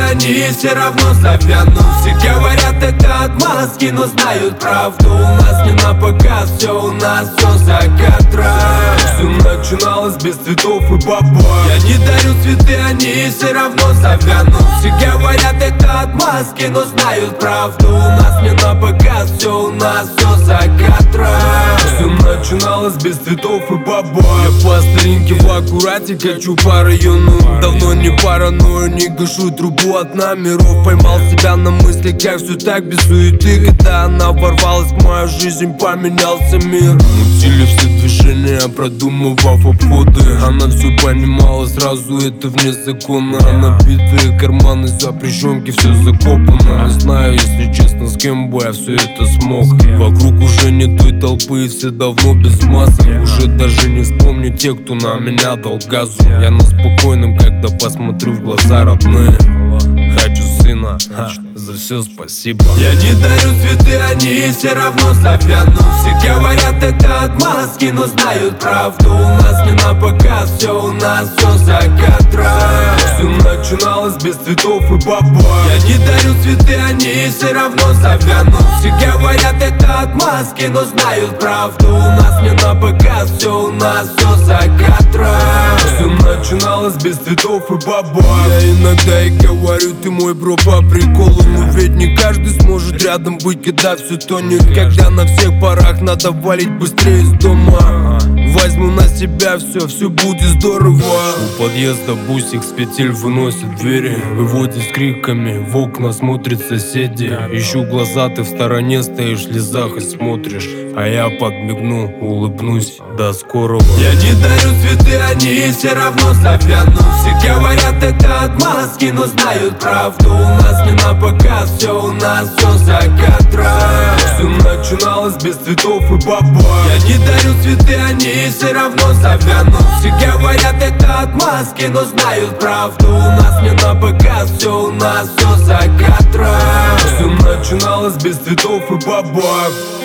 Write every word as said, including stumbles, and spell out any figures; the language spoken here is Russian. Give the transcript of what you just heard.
они все равно завянут. Все говорят, это отмазки, но знают правду. У нас не на показ, все у нас, все за кадром. Все начиналось без цветов и бабок. Я не дарю цветы, они все равно завянут. Все говорят, это отмазки, но знают правду. У нас не на показ, все у нас, все за кадром. Все начиналось без цветов и бабок. Я по старинке в аккурате качу по району. Давно не параною, не гашу трубу от номеров. Поймал себя на мысли, как все так без суеты. Когда она ворвалась в мою жизнь, поменялся мир. Мутили все движения, продумывав обходы. Она все понимала сразу, это вне закона. Набитые карманы, запрещенки, все закопано. Не знаю, если честно, с кем бы я все это смог. Вокруг уже не той толпы, все давно без масок. Уже даже не вспомню тех, кто на меня дал газу. Я на спокойном, когда посмотрю в глаза родные. Хочу сына, ха, за все спасибо. Я не дарю цветы, они все равно завянут. Все говорят, это отмазки, но знают правду. У нас не на показ, все у нас, все за кадром. Все начиналось без цветов и бабок. Я не дарю цветы, они все равно завянут. Все говорят, это отмазки, но знают правду. У нас не на показ, все у нас, все за кадром. Все начиналось без цветов и бабок. Я иногда и говорю, ты мой бро по приколу. Но ведь не каждый сможет рядом быть, когда все тонет. Когда на всех парах надо валить быстрее из дома. Возьму на себя все, все будет здорово. У подъезда бусик с петель выносит двери. Выводит с криками, в окна смотрят соседи. Ищу глаза, ты в стороне стоишь, в слезах и смотришь. А я подмигну, улыбнусь, до скорого. Я не дарю цветы, они все равно завянут. Все говорят, это отмазки, но знают правду. У нас не на показ, все у нас, все за кадром. Все начиналось без цветов и бабок. Я не дарю цветы, они все равно завянут. Все говорят, это отмазки, но знают правду. У нас не на показ, все у нас, все за кадром. Все начиналось без цветов и бабок.